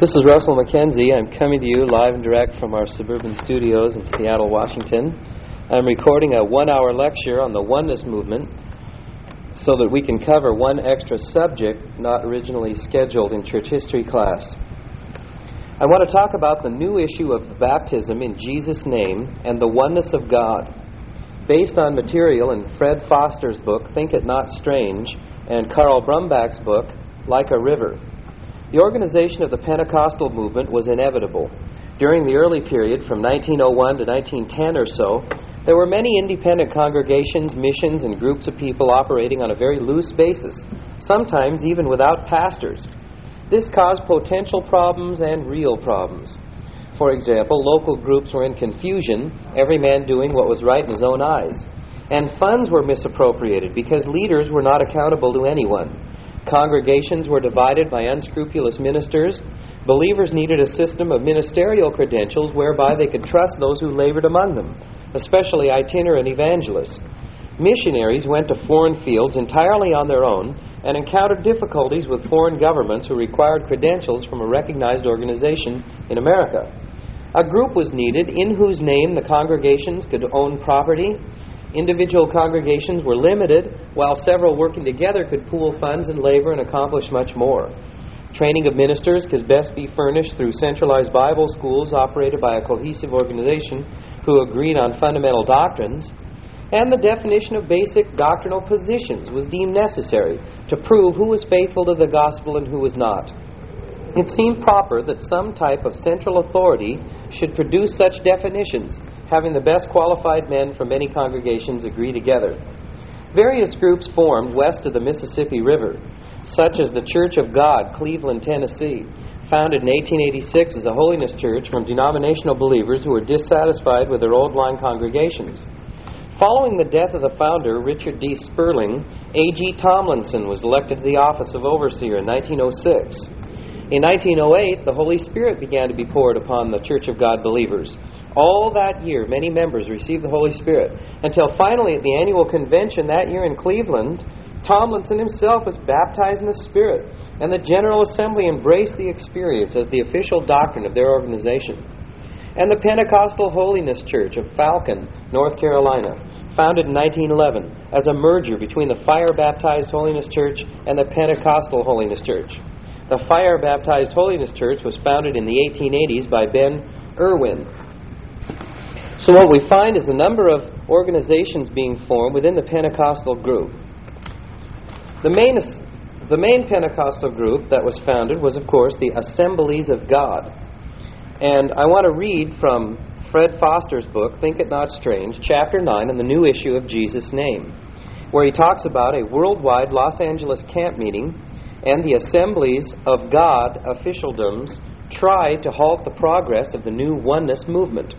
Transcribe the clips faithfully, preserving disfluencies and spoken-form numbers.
This is Russell McKenzie. I'm coming to you live and direct from our suburban studios in Seattle, Washington. I'm recording a one-hour lecture on the oneness movement so that we can cover one extra subject not originally scheduled in church history class. I want to talk about the new issue of baptism in Jesus' name and the oneness of God, based on material in Fred Foster's book, Think It Not Strange, and Carl Brumbach's book, Like a River. The organization of the Pentecostal movement was inevitable. During the early period, from nineteen oh one to nineteen ten or so, there were many independent congregations, missions, and groups of people operating on a very loose basis, sometimes even without pastors. This caused potential problems and real problems. For example, local groups were in confusion, every man doing what was right in his own eyes. And funds were misappropriated because leaders were not accountable to anyone. Congregations were divided by unscrupulous ministers. Believers needed a system of ministerial credentials whereby they could trust those who labored among them, especially itinerant evangelists. Missionaries went to foreign fields entirely on their own and encountered difficulties with foreign governments who required credentials from a recognized organization in America. A group was needed in whose name the congregations could own property. Individual congregations were limited, while several working together could pool funds and labor and accomplish much more. Training of ministers could best be furnished through centralized Bible schools operated by a cohesive organization who agreed on fundamental doctrines. And the definition of basic doctrinal positions was deemed necessary to prove who was faithful to the gospel and who was not. It seemed proper that some type of central authority should produce such definitions, having the best qualified men from many congregations agree together. Various groups formed west of the Mississippi River, such as the Church of God, Cleveland, Tennessee, founded in eighteen eighty-six as a holiness church from denominational believers who were dissatisfied with their old line congregations. Following the death of the founder, Richard D. Sperling, A G Tomlinson was elected to the office of overseer in nineteen oh six. In nineteen oh eight, the Holy Spirit began to be poured upon the Church of God believers. All that year, many members received the Holy Spirit, until finally at the annual convention that year in Cleveland, Tomlinson himself was baptized in the Spirit, and the General Assembly embraced the experience as the official doctrine of their organization. And the Pentecostal Holiness Church of Falcon, North Carolina, founded in nineteen eleven as a merger between the Fire-Baptized Holiness Church and the Pentecostal Holiness Church. The Fire-Baptized Holiness Church was founded in the eighteen eighties by Ben Irwin. So what we find is a number of organizations being formed within the Pentecostal group. The main, the main Pentecostal group that was founded was, of course, the Assemblies of God. And I want to read from Fred Foster's book, Think It Not Strange, Chapter nine, on the new issue of Jesus' name, where he talks about a worldwide Los Angeles camp meeting and the Assemblies of God officialdoms tried to halt the progress of the new oneness movement.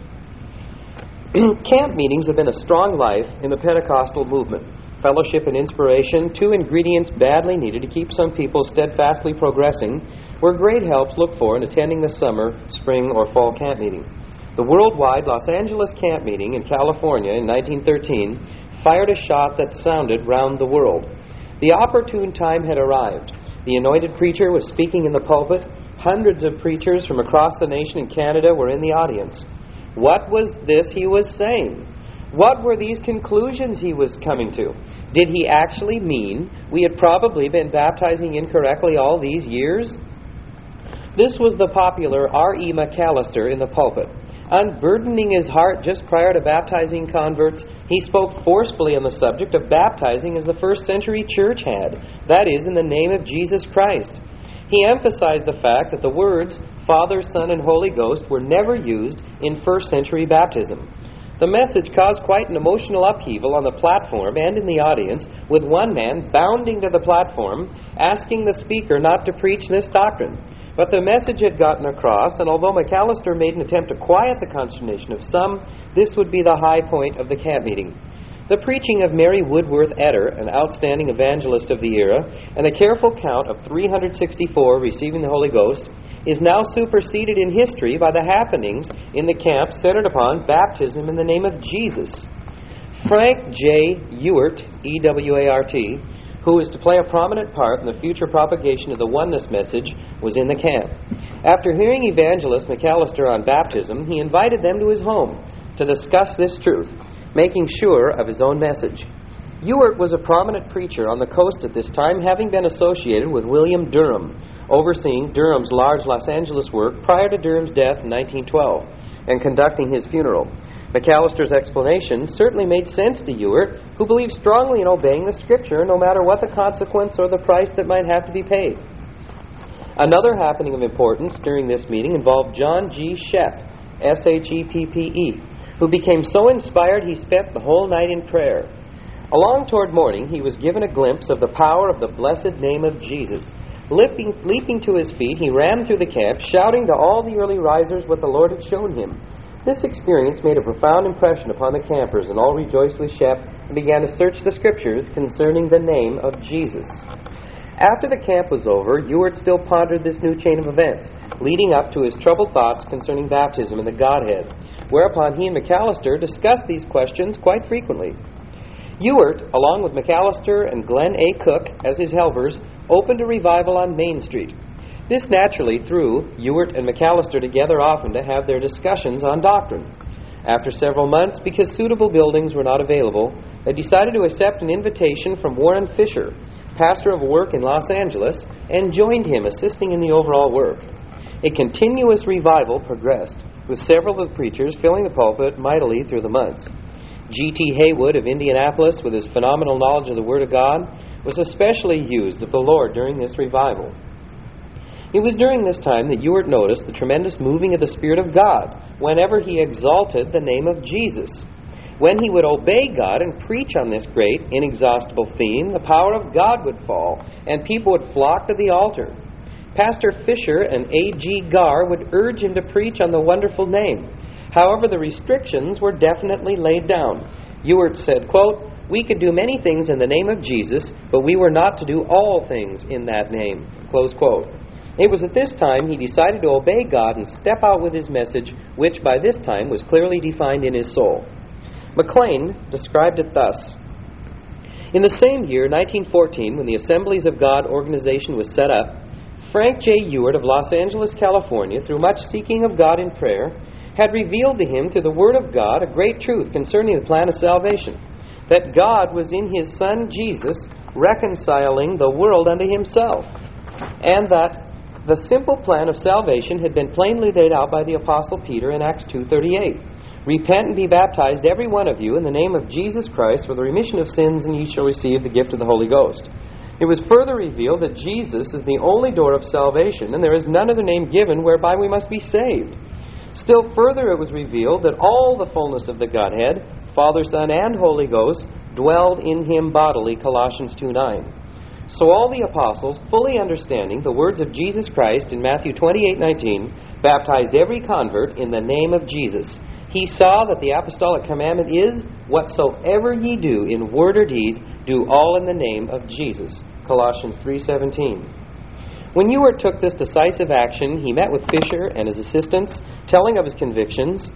Camp meetings have been a strong life in the Pentecostal movement. Fellowship and inspiration, two ingredients badly needed to keep some people steadfastly progressing, were great helps looked for in attending the summer, spring, or fall camp meeting. The worldwide Los Angeles camp meeting in California in nineteen thirteen fired a shot that sounded round the world. The opportune time had arrived. The anointed preacher was speaking in the pulpit. Hundreds of preachers from across the nation and Canada were in the audience. What was this he was saying? What were these conclusions he was coming to? Did he actually mean we had probably been baptizing incorrectly all these years? This was the popular R E McAllister in the pulpit. Unburdening his heart just prior to baptizing converts, he spoke forcefully on the subject of baptizing as the first century church had, that is, in the name of Jesus Christ. He emphasized the fact that the words Father, Son, and Holy Ghost were never used in first century baptism. The message caused quite an emotional upheaval on the platform and in the audience, with one man bounding to the platform, asking the speaker not to preach this doctrine. But the message had gotten across, and although McAllister made an attempt to quiet the consternation of some, this would be the high point of the camp meeting. The preaching of Mary Woodworth Etter, an outstanding evangelist of the era, and a careful count of three hundred sixty-four receiving the Holy Ghost, is now superseded in history by the happenings in the camp centered upon baptism in the name of Jesus. Frank J. Ewart, E W A R T, who was to play a prominent part in the future propagation of the oneness message, was in the camp. After hearing Evangelist McAllister on baptism, he invited them to his home to discuss this truth, making sure of his own message. Ewart was a prominent preacher on the coast at this time, having been associated with William Durham, overseeing Durham's large Los Angeles work prior to Durham's death in nineteen twelve, and conducting his funeral. McAllister's explanation certainly made sense to Ewart, who believed strongly in obeying the Scripture no matter what the consequence or the price that might have to be paid. Another happening of importance during this meeting involved John G. Shepp, S H E P P E, who became so inspired he spent the whole night in prayer. Along toward morning, he was given a glimpse of the power of the blessed name of Jesus. Leaping, leaping to his feet, he ran through the camp, shouting to all the early risers what the Lord had shown him. This experience made a profound impression upon the campers, and all rejoiced with Shepp and began to search the Scriptures concerning the name of Jesus. After the camp was over, Ewart still pondered this new chain of events, leading up to his troubled thoughts concerning baptism and the Godhead, whereupon he and McAllister discussed these questions quite frequently. Ewart, along with McAllister and Glenn A. Cook as his helpers, opened a revival on Main Street. This naturally threw Ewart and McAllister together often to have their discussions on doctrine. After several months, because suitable buildings were not available, they decided to accept an invitation from Warren Fisher, pastor of a work in Los Angeles, and joined him assisting in the overall work. A continuous revival progressed, with several of the preachers filling the pulpit mightily through the months. G T Haywood of Indianapolis, with his phenomenal knowledge of the Word of God, was especially used of the Lord during this revival. It was during this time that Ewart noticed the tremendous moving of the Spirit of God whenever he exalted the name of Jesus. When he would obey God and preach on this great, inexhaustible theme, the power of God would fall, and people would flock to the altar. Pastor Fisher and A G Garr would urge him to preach on the wonderful name. However, the restrictions were definitely laid down. Ewart said, quote, "We could do many things in the name of Jesus, but we were not to do all things in that name." Close quote. It was at this time he decided to obey God and step out with his message, which by this time was clearly defined in his soul. McLean described it thus: "In the same year, nineteen fourteen, when the Assemblies of God organization was set up, Frank J. Ewart of Los Angeles, California, through much seeking of God in prayer, had revealed to him through the Word of God a great truth concerning the plan of salvation, that God was in His Son Jesus reconciling the world unto Himself, and that the simple plan of salvation had been plainly laid out by the Apostle Peter in Acts two thirty-eight. Repent and be baptized, every one of you, in the name of Jesus Christ for the remission of sins, and ye shall receive the gift of the Holy Ghost. It was further revealed that Jesus is the only door of salvation, and there is none other name given whereby we must be saved. Still further it was revealed that all the fullness of the Godhead, Father, Son, and Holy Ghost, dwelled in Him bodily, Colossians two nine. So all the apostles, fully understanding the words of Jesus Christ in Matthew twenty-eight nineteen, baptized every convert in the name of Jesus. He saw that the apostolic commandment is, whatsoever ye do in word or deed, do all in the name of Jesus, Colossians three seventeen. When Ewart took this decisive action, he met with Fisher and his assistants, telling of his convictions,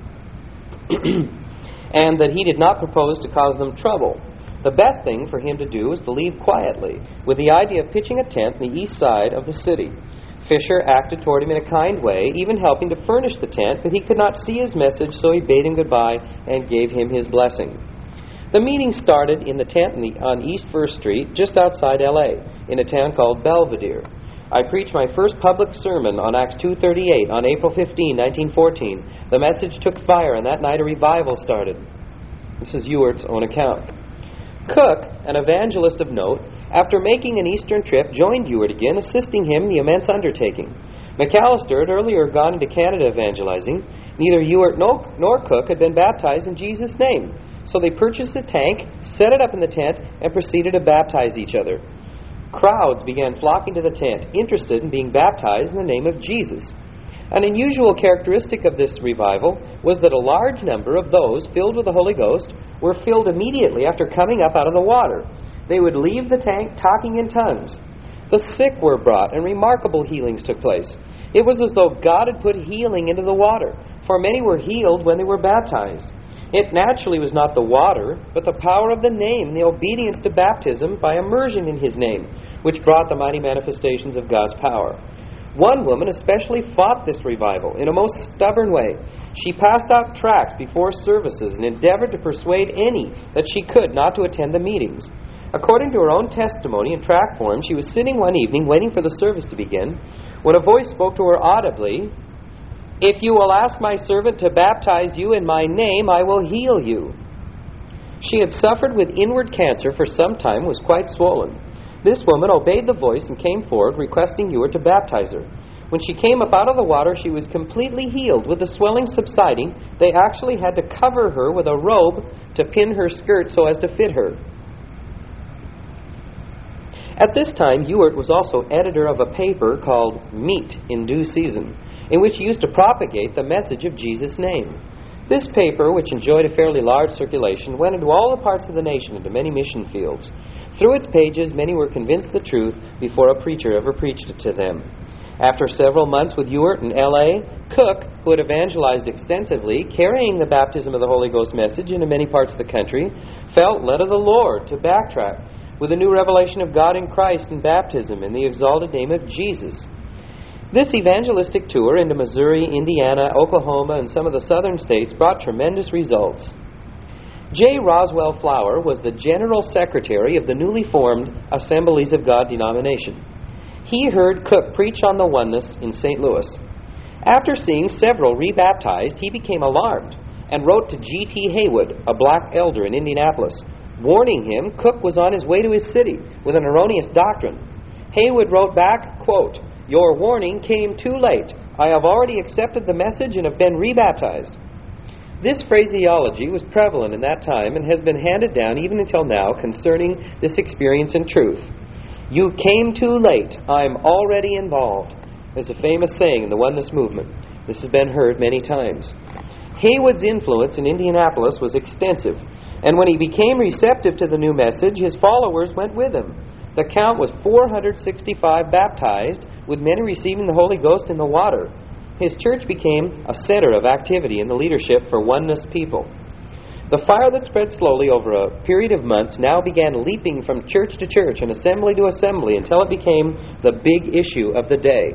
and that he did not propose to cause them trouble. The best thing for him to do was to leave quietly, with the idea of pitching a tent on the east side of the city. Fisher acted toward him in a kind way, even helping to furnish the tent, but he could not see his message, so he bade him goodbye and gave him his blessing. The meeting started in the tent on East First Street, just outside L A, in a town called Belvedere. I preached my first public sermon on Acts two thirty-eight on April fifteenth, nineteen fourteen. The message took fire, and that night a revival started. This is Ewart's own account. Cook, an evangelist of note, after making an eastern trip, joined Ewart again, assisting him in the immense undertaking. McAllister had earlier gone into Canada evangelizing. Neither Ewart nor Cook had been baptized in Jesus' name, so they purchased a tank, set it up in the tent, and proceeded to baptize each other. Crowds began flocking to the tent, interested in being baptized in the name of Jesus. An unusual characteristic of this revival was that a large number of those filled with the Holy Ghost were filled immediately after coming up out of the water. They would leave the tank talking in tongues. The sick were brought, and remarkable healings took place. It was as though God had put healing into the water, for many were healed when they were baptized. It naturally was not the water, but the power of the name, the obedience to baptism by immersion in his name, which brought the mighty manifestations of God's power. One woman especially fought this revival in a most stubborn way. She passed out tracts before services and endeavored to persuade any that she could not to attend the meetings. According to her own testimony in tract form, she was sitting one evening waiting for the service to begin when a voice spoke to her audibly, "If you will ask my servant to baptize you in my name, I will heal you." She had suffered with inward cancer for some time, was quite swollen. This woman obeyed the voice and came forward, requesting Ewart to baptize her. When she came up out of the water, she was completely healed. With the swelling subsiding, they actually had to cover her with a robe to pin her skirt so as to fit her. At this time, Ewart was also editor of a paper called Meat in Due Season, in which he used to propagate the message of Jesus' name. This paper, which enjoyed a fairly large circulation, went into all the parts of the nation, into many mission fields. Through its pages, many were convinced of the truth before a preacher ever preached it to them. After several months with Ewart in L A, Cook, who had evangelized extensively, carrying the baptism of the Holy Ghost message into many parts of the country, felt led of the Lord to backtrack with a new revelation of God in Christ and baptism in the exalted name of Jesus. This evangelistic tour into Missouri, Indiana, Oklahoma, and some of the southern states brought tremendous results. J. Roswell Flower was the General Secretary of the newly formed Assemblies of God denomination. He heard Cook preach on the oneness in Saint Louis. After seeing several rebaptized, he became alarmed and wrote to G T Haywood, a black elder in Indianapolis, warning him Cook was on his way to his city with an erroneous doctrine. Haywood wrote back, quote, "Your warning came too late. I have already accepted the message and have been rebaptized." This phraseology was prevalent in that time and has been handed down even until now concerning this experience and truth. "You came too late. I'm already involved," is a famous saying in the oneness movement. This has been heard many times. Haywood's influence in Indianapolis was extensive, and when he became receptive to the new message, his followers went with him. The count was four hundred sixty-five baptized, with many receiving the Holy Ghost in the water. His church became a center of activity in the leadership for oneness people. The fire that spread slowly over a period of months now began leaping from church to church and assembly to assembly until it became the big issue of the day.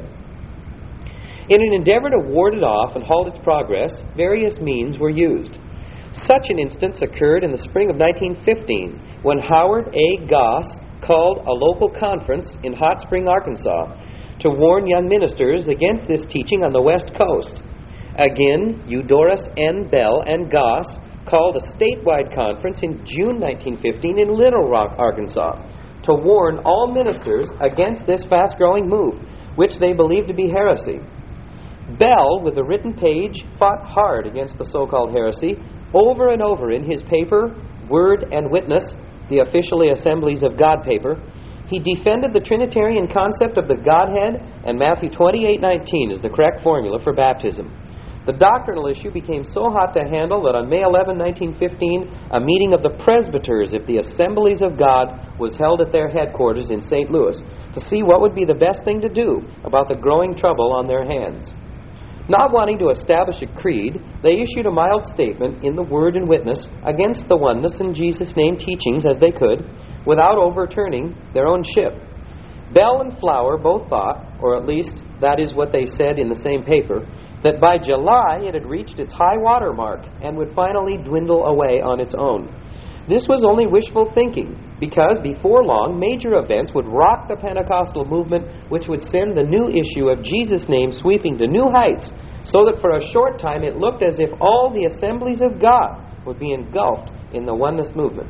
In an endeavor to ward it off and halt its progress, various means were used. Such an instance occurred in the spring of nineteen fifteen when Howard A. Goss called a local conference in Hot Spring, Arkansas, to warn young ministers against this teaching on the West Coast. Again, Eudorus N. Bell and Goss called a statewide conference in June nineteen fifteen in Little Rock, Arkansas, to warn all ministers against this fast-growing move, which they believed to be heresy. Bell, with a written page, fought hard against the so-called heresy over and over in his paper, Word and Witness, the officially Assemblies of God paper. He defended the Trinitarian concept of the Godhead, and Matthew twenty-eight nineteen is the correct formula for baptism. The doctrinal issue became so hot to handle that on May eleventh, nineteen fifteen, a meeting of the presbyters of the Assemblies of God was held at their headquarters in Saint Louis to see what would be the best thing to do about the growing trouble on their hands. Not wanting to establish a creed, they issued a mild statement in the Word and Witness against the oneness in Jesus' name teachings as they could, without overturning their own ship. Bell and Flower both thought, or at least that is what they said in the same paper, that by July it had reached its high water mark and would finally dwindle away on its own. This was only wishful thinking, because before long major events would rock the Pentecostal movement, which would send the new issue of Jesus' name sweeping to new heights, so that for a short time it looked as if all the Assemblies of God would be engulfed in the oneness movement.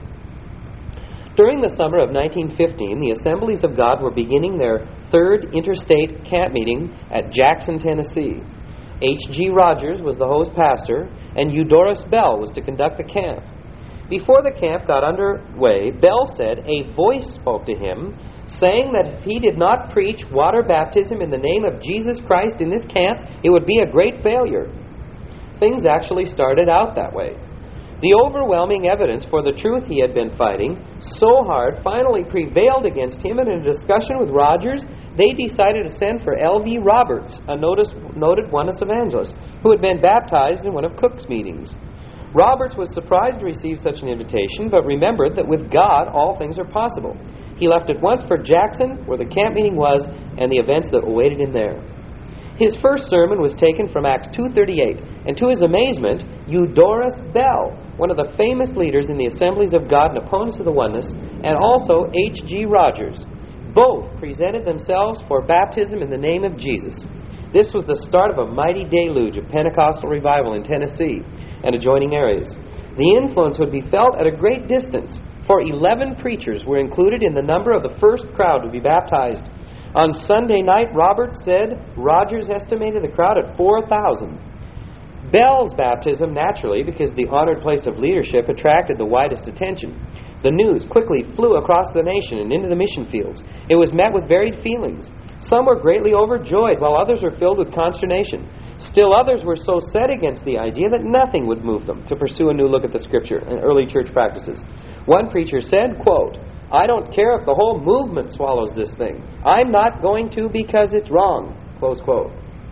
During the summer of nineteen fifteen, the Assemblies of God were beginning their third interstate camp meeting at Jackson, Tennessee. H G Rogers was the host pastor, and Eudorus Bell was to conduct the camp. Before the camp got underway, Bell said a voice spoke to him, saying that if he did not preach water baptism in the name of Jesus Christ in this camp, it would be a great failure. Things actually started out that way. The overwhelming evidence for the truth he had been fighting so hard finally prevailed against him, and in a discussion with Rogers, they decided to send for L V Roberts, a notice, noted oneness evangelist, who had been baptized in one of Cook's meetings. Roberts was surprised to receive such an invitation, but remembered that with God all things are possible. He left at once for Jackson, where the camp meeting was, and the events that awaited him there. His first sermon was taken from Acts two thirty-eight, and to his amazement, Eudorus Bell, one of the famous leaders in the Assemblies of God and opponents of the oneness, and also H G Rogers, both presented themselves for baptism in the name of Jesus. This was the start of a mighty deluge of Pentecostal revival in Tennessee and adjoining areas. The influence would be felt at a great distance, for eleven preachers were included in the number of the first crowd to be baptized. On Sunday night, Roberts said Rogers estimated the crowd at four thousand. Bell's baptism, naturally, because the honored place of leadership attracted the widest attention. The news quickly flew across the nation and into the mission fields. It was met with varied feelings. Some were greatly overjoyed, while others were filled with consternation. Still others were so set against the idea that nothing would move them to pursue a new look at the Scripture and early church practices. One preacher said, quote, "I don't care if the whole movement swallows this thing. I'm not going to because it's wrong." Close quote.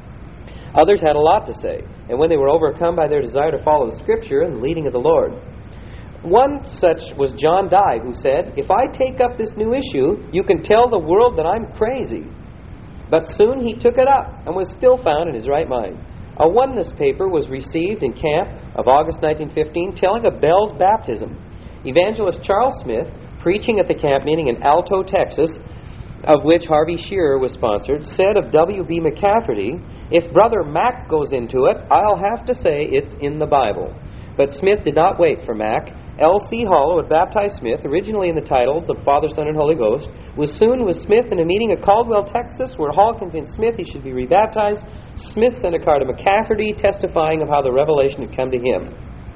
Others had a lot to say, and when they were overcome by their desire to follow the Scripture and the leading of the Lord. One such was John Dye, who said, "If I take up this new issue, you can tell the world that I'm crazy." But soon he took it up and was still found in his right mind. A oneness paper was received in camp of August nineteen fifteen telling of Bell's baptism. Evangelist Charles Smith, preaching at the camp meeting in Alto, Texas, of which Harvey Shearer was sponsored, said of W B McCafferty, "If Brother Mack goes into it, I'll have to say it's in the Bible." But Smith did not wait for Mack. L C Hall, who had baptized Smith, originally in the titles of Father, Son, and Holy Ghost, was soon with Smith in a meeting at Caldwell, Texas, where Hall convinced Smith he should be rebaptized. Smith sent a card to McCafferty testifying of how the revelation had come to him.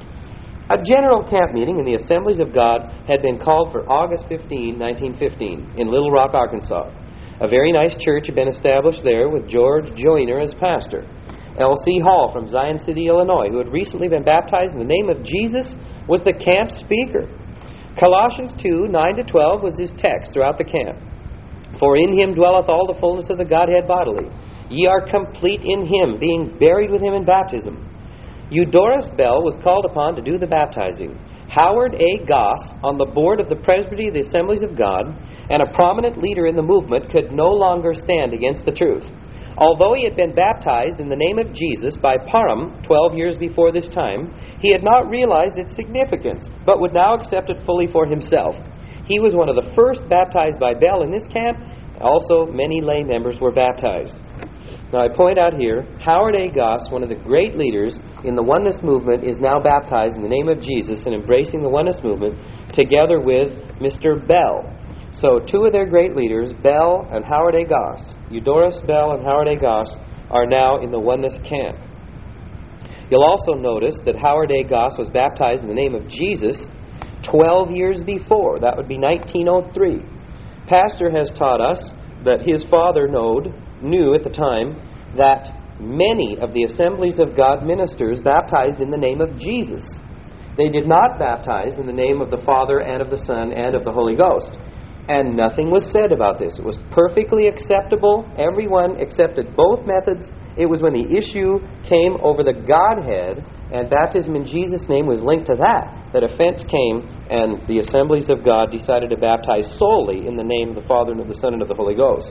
A general camp meeting in the Assemblies of God had been called for August fifteenth, nineteen fifteen, in Little Rock, Arkansas. A very nice church had been established there with George Joyner as pastor. L C Hall from Zion City, Illinois, who had recently been baptized in the name of Jesus, was the camp speaker. Colossians two, nine to twelve was his text throughout the camp. "For in him dwelleth all the fullness of the Godhead bodily. Ye are complete in him, being buried with him in baptism." Eudorus Bell was called upon to do the baptizing. Howard A. Goss, on the board of the Presbytery of the Assemblies of God, and a prominent leader in the movement, could no longer stand against the truth. Although he had been baptized in the name of Jesus by Parham twelve years before this time, he had not realized its significance, but would now accept it fully for himself. He was one of the first baptized by Bell in this camp. Also, many lay members were baptized. Now, I point out here, Howard A. Goss, one of the great leaders in the oneness movement, is now baptized in the name of Jesus and embracing the oneness movement, together with Mister Bell. So, two of their great leaders, Bell and Howard A. Goss, Eudorus Bell and Howard A. Goss, are now in the oneness camp. You'll also notice that Howard A. Goss was baptized in the name of Jesus twelve years before. That would be nineteen oh three. Pastor has taught us that his father knowed, knew at the time that many of the Assemblies of God ministers baptized in the name of Jesus. They did not baptize in the name of the Father and of the Son and of the Holy Ghost. And nothing was said about this. It was perfectly acceptable. Everyone accepted both methods. It was when the issue came over the Godhead and baptism in Jesus' name was linked to that, that offense came and the Assemblies of God decided to baptize solely in the name of the Father and of the Son and of the Holy Ghost.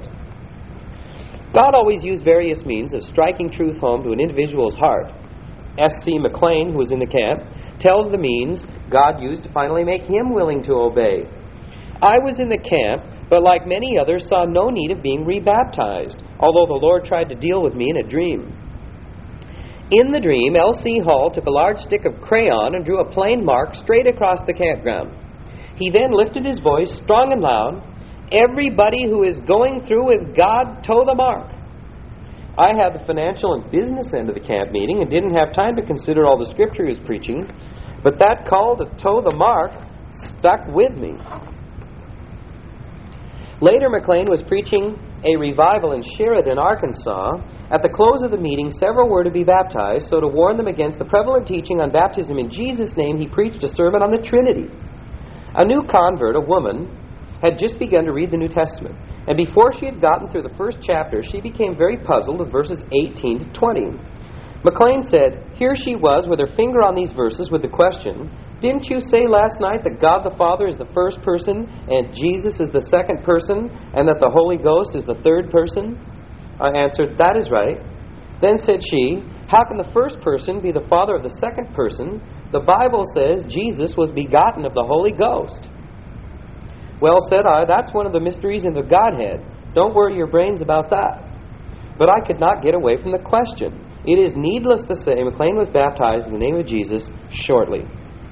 God always used various means of striking truth home to an individual's heart. S C McLean, who was in the camp, tells the means God used to finally make him willing to obey. "I was in the camp, but like many others saw no need of being rebaptized, although the Lord tried to deal with me in a dream. In the dream, L C Hall took a large stick of crayon and drew a plain mark straight across the campground. He then lifted his voice strong and loud, 'Everybody who is going through with God, toe the mark.' I had the financial and business end of the camp meeting and didn't have time to consider all the scripture he was preaching, but that call to toe the mark stuck with me." Later, McLean was preaching a revival in Sheridan, Arkansas. At the close of the meeting, several were to be baptized, so to warn them against the prevalent teaching on baptism in Jesus' name, he preached a sermon on the Trinity. A new convert, a woman, had just begun to read the New Testament, and before she had gotten through the first chapter, she became very puzzled with verses eighteen to twenty. McLean said, here she was with her finger on these verses with the question, didn't you say last night that God the Father is the first person and Jesus is the second person and that the Holy Ghost is the third person? I answered, that is right. Then said she, how can the first person be the father of the second person? The Bible says Jesus was begotten of the Holy Ghost. Well, said I, that's one of the mysteries in the Godhead. Don't worry your brains about that. But I could not get away from the question. It is needless to say McLean was baptized in the name of Jesus shortly.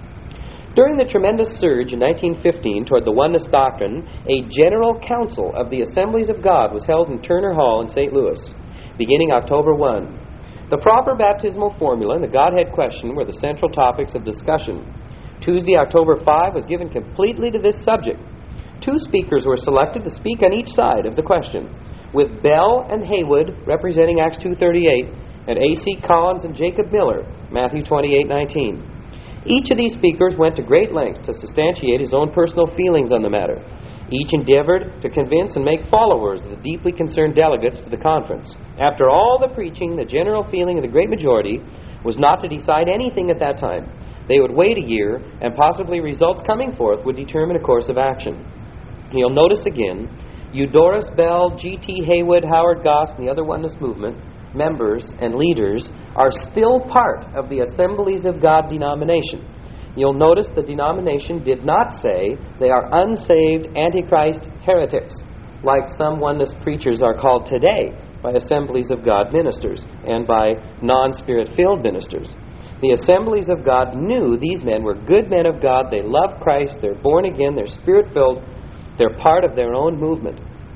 During the tremendous surge in nineteen fifteen toward the oneness doctrine, a general council of the Assemblies of God was held in Turner Hall in Saint Louis, beginning October first. The proper baptismal formula and the Godhead question were the central topics of discussion. Tuesday, October fifth, was given completely to this subject. Two speakers were selected to speak on each side of the question, with Bell and Haywood representing Acts two thirty-eight, and A C Collins and Jacob Miller, Matthew twenty-eight nineteen. Each of these speakers went to great lengths to substantiate his own personal feelings on the matter. Each endeavored to convince and make followers of the deeply concerned delegates to the conference. After all the preaching, the general feeling of the great majority was not to decide anything at that time. They would wait a year, and possibly results coming forth would determine a course of action. You'll notice again, Eudorus Bell, G T Haywood, Howard Goss, and the other Oneness Movement members and leaders are still part of the Assemblies of God denomination. You'll notice the denomination did not say they are unsaved Antichrist heretics, like some oneness preachers are called today by Assemblies of God ministers and by non-Spirit-filled ministers. The Assemblies of God knew these men were good men of God. They love Christ. They're born again. They're Spirit-filled. They're part of their own movement.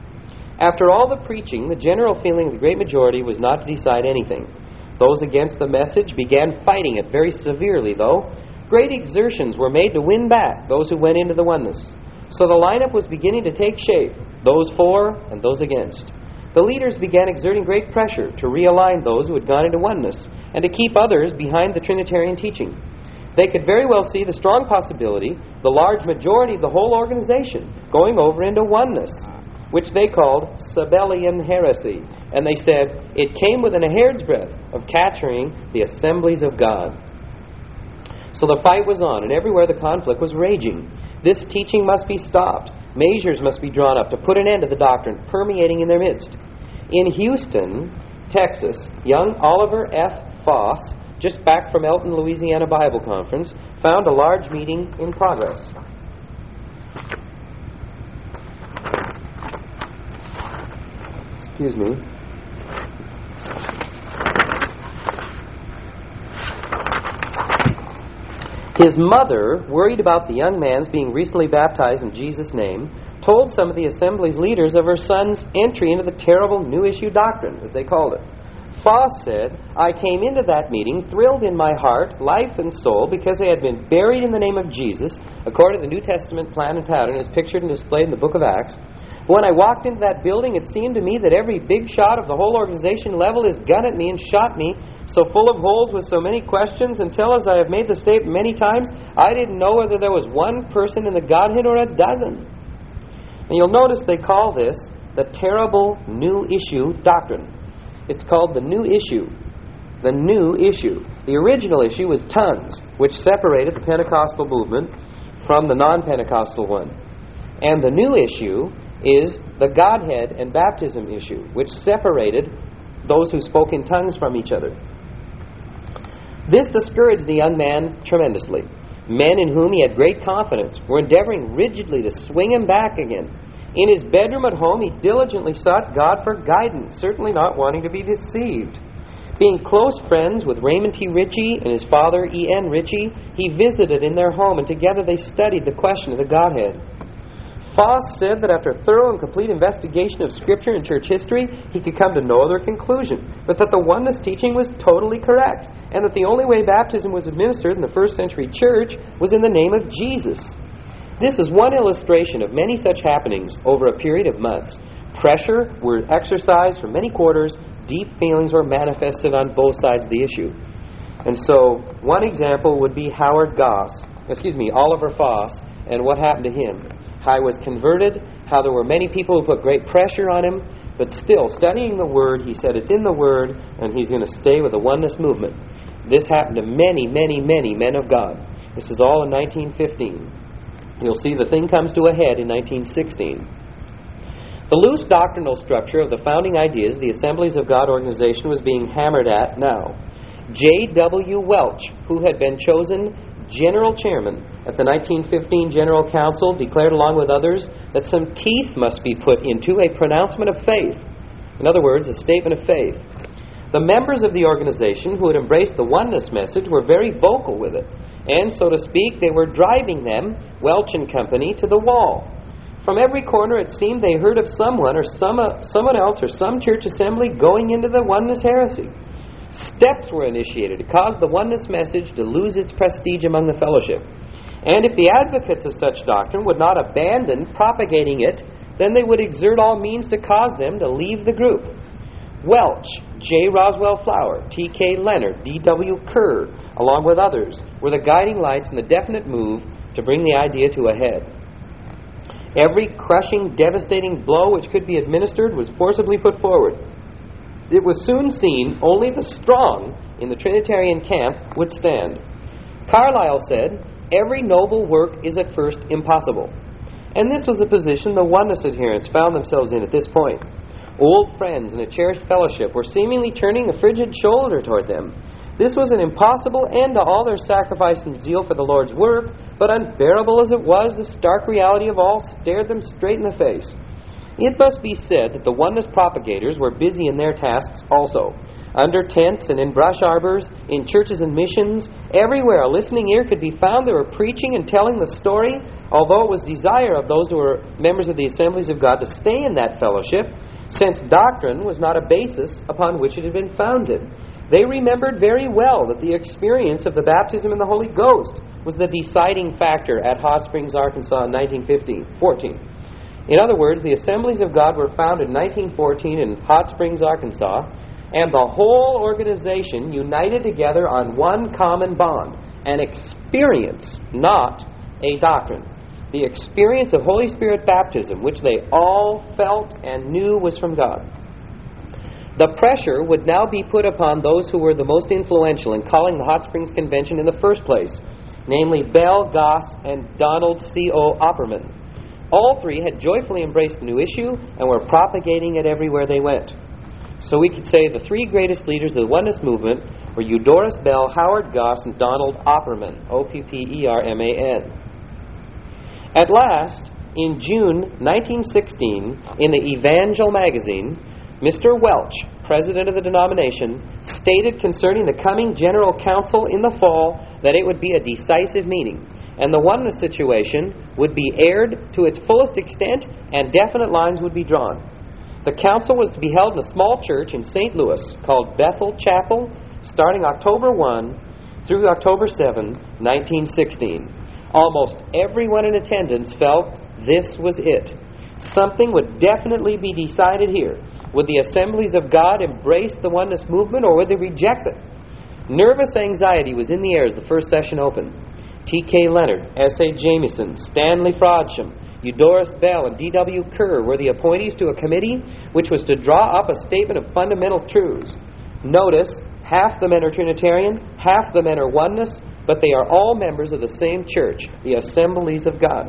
After all the preaching, the general feeling of the great majority was not to decide anything. Those against the message began fighting it very severely, though. Great exertions were made to win back those who went into the oneness. So the lineup was beginning to take shape, those for and those against. The leaders began exerting great pressure to realign those who had gone into oneness and to keep others behind the Trinitarian teaching. They could very well see the strong possibility, the large majority of the whole organization, going over into oneness, which they called Sabellian heresy. And they said it came within a hair's breadth of capturing the Assemblies of God. So the fight was on, and everywhere the conflict was raging. This teaching must be stopped. Measures must be drawn up to put an end to the doctrine permeating in their midst. In Houston, Texas, young Oliver F. Foss, just back from Elton, Louisiana Bible Conference, found a large meeting in progress. Excuse me. His mother, worried about the young man's being recently baptized in Jesus' name, told some of the Assembly's leaders of her son's entry into the terrible new issue doctrine, as they called it. Foss said, I came into that meeting thrilled in my heart, life and soul, because they had been buried in the name of Jesus, according to the New Testament plan and pattern as pictured and displayed in the book of Acts. When I walked into that building, it seemed to me that every big shot of the whole organization leveled his gun at me and shot me, so full of holes with so many questions, until, as I have made the statement many times, I didn't know whether there was one person in the Godhead or a dozen. And you'll notice they call this the terrible new issue doctrine. It's called the new issue. The new issue. The original issue was tongues, which separated the Pentecostal movement from the non-Pentecostal one. And the new issue is the Godhead and baptism issue, which separated those who spoke in tongues from each other. This discouraged the young man tremendously. Men in whom he had great confidence were endeavoring rigidly to swing him back again. In his bedroom at home, he diligently sought God for guidance, certainly not wanting to be deceived. Being close friends with Raymond T. Ritchie and his father, E N Ritchie, he visited in their home, and together they studied the question of the Godhead. Foss said that after thorough and complete investigation of Scripture and church history, he could come to no other conclusion, but that the oneness teaching was totally correct, and that the only way baptism was administered in the first century church was in the name of Jesus. This is one illustration of many such happenings over a period of months. Pressure were exercised from many quarters. Deep feelings were manifested on both sides of the issue. And so, one example would be Howard Goss, excuse me, Oliver Foss, and what happened to him. How he was converted how there were many people who put great pressure on him, but still, studying the Word, he said it's in the Word, and he's going to stay with the oneness movement. This happened to many, many, many men of God. This is all in nineteen fifteen. You'll see the thing comes to a head in nineteen sixteen. The loose doctrinal structure of the founding ideas of the Assemblies of God organization was being hammered at now. J W Welch, who had been chosen general chairman at the nineteen fifteen General Council, declared along with others that some teeth must be put into a pronouncement of faith. In other words, a statement of faith. The members of the organization who had embraced the oneness message were very vocal with it, and, so to speak, they were driving them, Welch and Company, to the wall. From every corner it seemed they heard of someone or some uh, someone else or some church assembly going into the oneness heresy. Steps were initiated to cause the oneness message to lose its prestige among the fellowship. And if the advocates of such doctrine would not abandon propagating it, then they would exert all means to cause them to leave the group. Welch, J. Roswell Flower, T K Leonard, D W Kerr, along with others, were the guiding lights in the definite move to bring the idea to a head. Every crushing, devastating blow which could be administered was forcibly put forward. It was soon seen only the strong in the Trinitarian camp would stand. Carlyle said, "Every noble work is at first impossible." And this was the position the oneness adherents found themselves in at this point. Old friends and a cherished fellowship were seemingly turning a frigid shoulder toward them. This was an impossible end to all their sacrifice and zeal for the Lord's work, but unbearable as it was, the stark reality of all stared them straight in the face. It must be said that the oneness propagators were busy in their tasks also. Under tents and in brush arbors, in churches and missions, everywhere a listening ear could be found. They were preaching and telling the story, although it was desire of those who were members of the Assemblies of God to stay in that fellowship, since doctrine was not a basis upon which it had been founded. They remembered very well that the experience of the baptism in the Holy Ghost was the deciding factor at Hot Springs, Arkansas in nineteen fourteen. In other words, the Assemblies of God were founded in nineteen fourteen in Hot Springs, Arkansas, and the whole organization united together on one common bond, an experience, not a doctrine. The experience of Holy Spirit baptism, which they all felt and knew was from God. The pressure would now be put upon those who were the most influential in calling the Hot Springs Convention in the first place, namely Bell, Goss, and Donald C O Opperman. All three had joyfully embraced the new issue and were propagating it everywhere they went. So we could say the three greatest leaders of the oneness movement were Eudorus Bell, Howard Goss, and Donald Opperman, O P P E R M A N. At last, in June nineteen sixteen, in the Evangel magazine, Mister Welch, president of the denomination, stated concerning the coming General Council in the fall that it would be a decisive meeting, and the oneness situation would be aired to its fullest extent, and definite lines would be drawn. The council was to be held in a small church in Saint Louis called Bethel Chapel, starting October first through October seventh, nineteen sixteen. Almost everyone in attendance felt this was it. Something would definitely be decided here. Would the Assemblies of God embrace the oneness movement, or would they reject it? Nervous anxiety was in the air as the first session opened. T K Leonard, S A Jameson, Stanley Frodsham, Eudorus Bell, and D W Kerr were the appointees to a committee which was to draw up a statement of fundamental truths. Notice, half the men are Trinitarian, half the men are oneness, but they are all members of the same church, the Assemblies of God.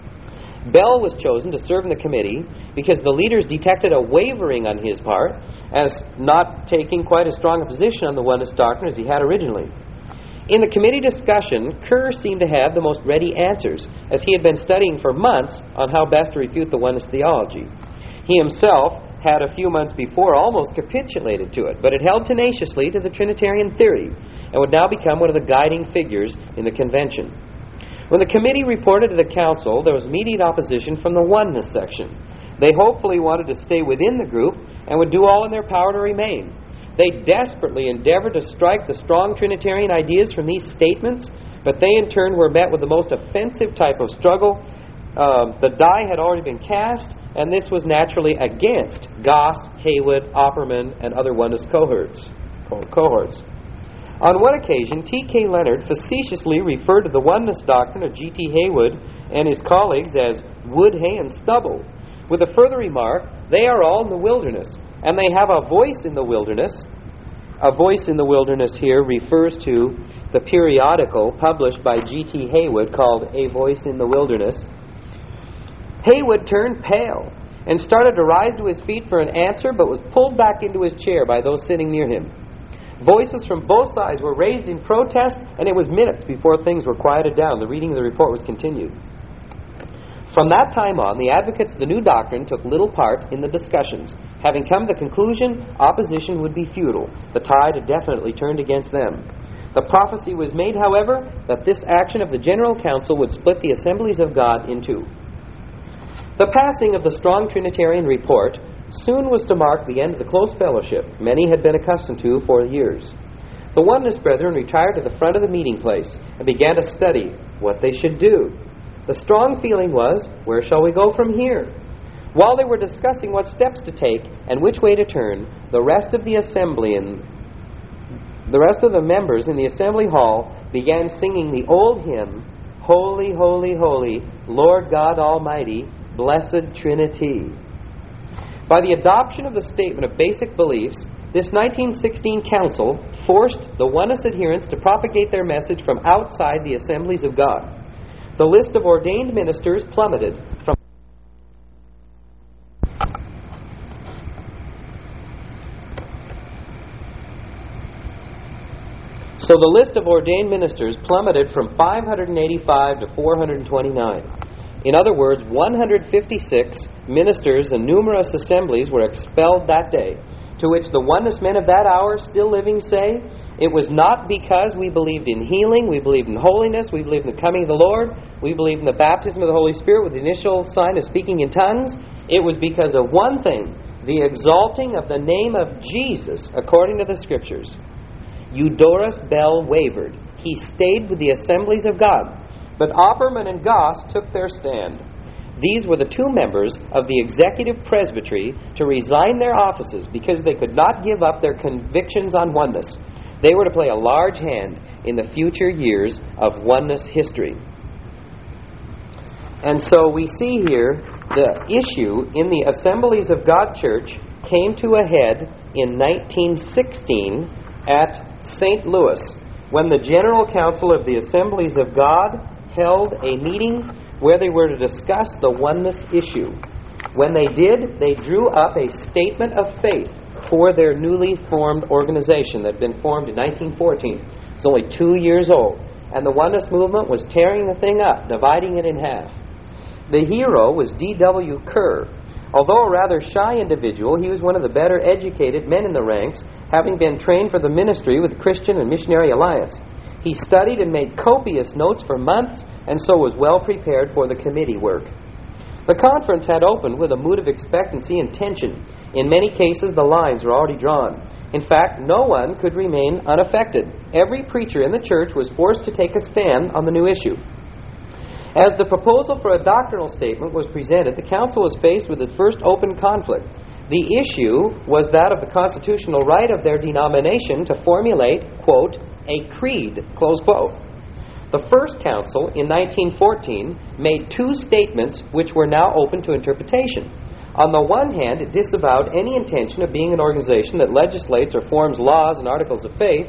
Bell was chosen to serve in the committee because the leaders detected a wavering on his part as not taking quite as strong a position on the oneness doctrine as he had originally. In the committee discussion, Kerr seemed to have the most ready answers, as he had been studying for months on how best to refute the oneness theology. He himself had a few months before almost capitulated to it, but had held tenaciously to the Trinitarian theory and would now become one of the guiding figures in the convention. When the committee reported to the council, there was immediate opposition from the oneness section. They hopefully wanted to stay within the group and would do all in their power to remain. They desperately endeavored to strike the strong Trinitarian ideas from these statements, but they in turn were met with the most offensive type of struggle. Uh, the die had already been cast, and this was naturally against Goss, Haywood, Opperman, and other oneness cohorts. cohorts. On one occasion, T K Leonard facetiously referred to the oneness doctrine of G T Haywood and his colleagues as wood, hay, and stubble, with a further remark, they are all in the wilderness, and they have a voice in the wilderness. A voice in the wilderness here refers to the periodical published by G T Haywood called A Voice in the Wilderness. Haywood turned pale and started to rise to his feet for an answer, but was pulled back into his chair by those sitting near him. Voices from both sides were raised in protest, and it was minutes before things were quieted down. The reading of the report was continued. From that time on, the advocates of the new doctrine took little part in the discussions. Having come to the conclusion, opposition would be futile. The tide had definitely turned against them. The prophecy was made, however, that this action of the General Council would split the assemblies of God in two. The passing of the strong Trinitarian report soon was to mark the end of the close fellowship many had been accustomed to for years. The Oneness brethren retired to the front of the meeting place and began to study what they should do. The strong feeling was, where shall we go from here? While they were discussing what steps to take and which way to turn, the rest of the assembly and the rest of the members in the assembly hall began singing the old hymn, Holy, Holy, Holy, Lord God Almighty, Blessed Trinity. By the adoption of the statement of basic beliefs, this nineteen sixteen council forced the Oneness adherents to propagate their message from outside the assemblies of God. The list of ordained ministers plummeted from So the list of ordained ministers plummeted from five hundred eighty-five to four hundred twenty-nine. In other words, one hundred fifty-six ministers and numerous assemblies were expelled that day, to which the Oneness men of that hour, still living, say, it was not because we believed in healing, we believed in holiness, we believed in the coming of the Lord, we believed in the baptism of the Holy Spirit with the initial sign of speaking in tongues. It was because of one thing, the exalting of the name of Jesus, according to the Scriptures. Eudorus Bell wavered. He stayed with the assemblies of God. But Opperman and Goss took their stand. These were the two members of the executive presbytery to resign their offices because they could not give up their convictions on oneness. They were to play a large hand in the future years of oneness history. And so we see here the issue in the Assemblies of God Church came to a head in nineteen sixteen at Saint Louis, when the General Council of the Assemblies of God held a meeting where they were to discuss the oneness issue. When they did, they drew up a statement of faith for their newly formed organization that had been formed in nineteen fourteen. It's only two years old. And the oneness movement was tearing the thing up, dividing it in half. The hero was D W Kerr. Although a rather shy individual, he was one of the better educated men in the ranks, having been trained for the ministry with the Christian and Missionary Alliance. He studied and made copious notes for months, and so was well prepared for the committee work. The conference had opened with a mood of expectancy and tension. In many cases, the lines were already drawn. In fact, no one could remain unaffected. Every preacher in the church was forced to take a stand on the new issue. As the proposal for a doctrinal statement was presented, the council was faced with its first open conflict. The issue was that of the constitutional right of their denomination to formulate, quote, a creed, close quote. The first council in nineteen fourteen made two statements which were now open to interpretation. On the one hand, it disavowed any intention of being an organization that legislates or forms laws and articles of faith,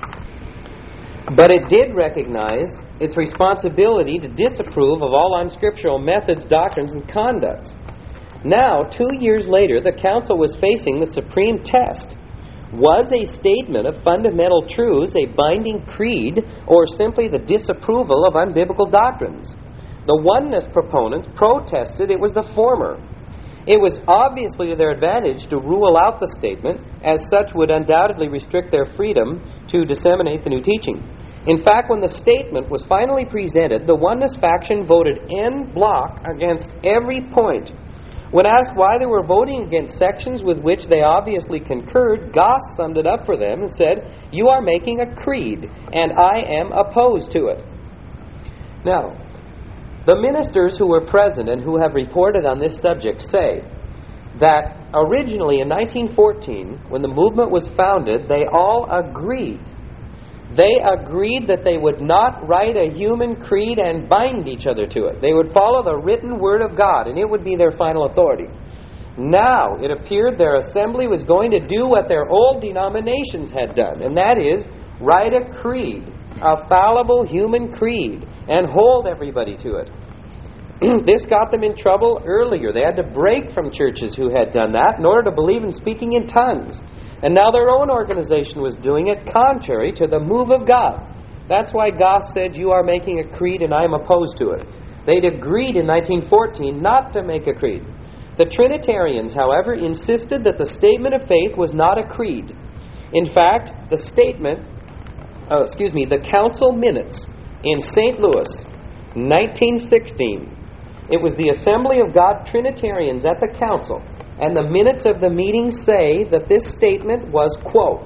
but it did recognize its responsibility to disapprove of all unscriptural methods, doctrines, and conducts. Now, two years later, the council was facing the supreme test. Was a statement of fundamental truths a binding creed, or simply the disapproval of unbiblical doctrines? The oneness proponents protested it was the former. It was obviously to their advantage to rule out the statement, as such would undoubtedly restrict their freedom to disseminate the new teaching. In fact, when the statement was finally presented, the oneness faction voted en bloc against every point. When asked why they were voting against sections with which they obviously concurred, Goss summed it up for them and said, "You are making a creed, and I am opposed to it." Now, the ministers who were present and who have reported on this subject say that originally in nineteen fourteen, when the movement was founded, they all agreed They agreed that they would not write a human creed and bind each other to it. They would follow the written Word of God, and it would be their final authority. Now, it appeared their assembly was going to do what their old denominations had done, and that is, write a creed, a fallible human creed, and hold everybody to it. This got them in trouble earlier. They had to break from churches who had done that in order to believe in speaking in tongues. And now their own organization was doing it contrary to the move of God. That's why Goss said, "You are making a creed and I am opposed to it." They'd agreed in nineteen fourteen not to make a creed. The Trinitarians, however, insisted that the statement of faith was not a creed. In fact, the statement, oh, excuse me, the council minutes in Saint Louis, nineteen sixteen, it was the Assembly of God Trinitarians at the council, and the minutes of the meeting say that this statement was, quote,